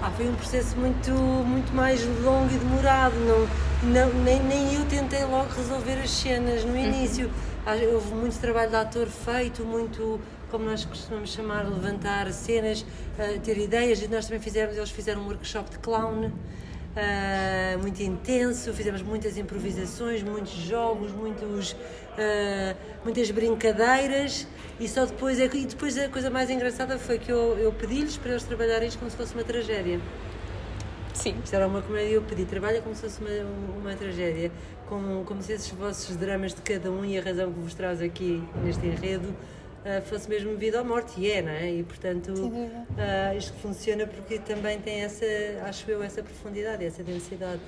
Foi um processo muito mais longo e demorado, nem eu tentei logo resolver as cenas no início. Houve muito trabalho de ator feito, muito, como nós costumamos chamar, levantar cenas, ter ideias, e nós também eles fizeram um workshop de clown, muito intenso, fizemos muitas improvisações, muitos jogos, muitas brincadeiras, e depois a coisa mais engraçada foi que eu pedi-lhes para eles trabalharem isto como se fosse uma tragédia. Sim. Isto era uma comédia e eu pedi, trabalha como se fosse uma tragédia, como se esses vossos dramas de cada um e a razão que vos traz aqui neste enredo fosse mesmo vida ou morte, e não é? E portanto isto funciona porque também tem essa profundidade, essa densidade.